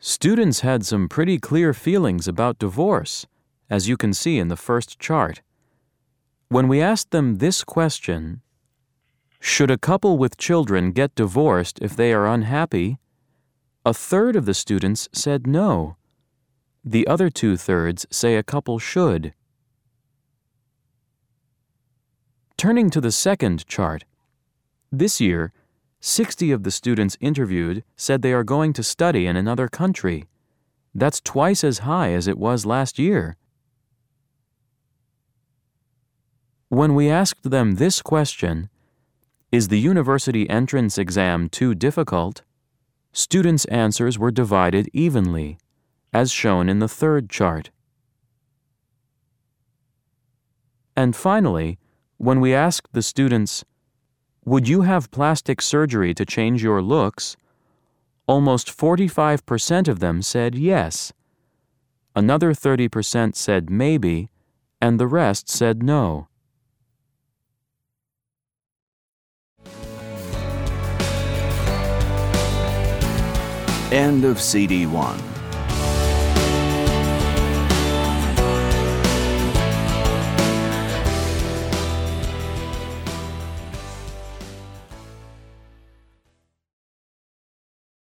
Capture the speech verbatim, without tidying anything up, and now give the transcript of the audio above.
Students had some pretty clear feelings about divorce, as you can see in the first chart. When we asked them this question, should a couple with children get divorced if they are unhappy? A third of the students said no. The other two-thirds say a couple should. Turning to the second chart, this year, sixty of the students interviewed said they are going to study in another country. That's twice as high as it was last year. When we asked them this question, is the university entrance exam too difficult? Students' answers were divided evenly, as shown in the third chart. And finally, when we asked the students, would you have plastic surgery to change your looks? Almost forty-five percent of them said yes. Another thirty percent said maybe, and the rest said no. End of C D one.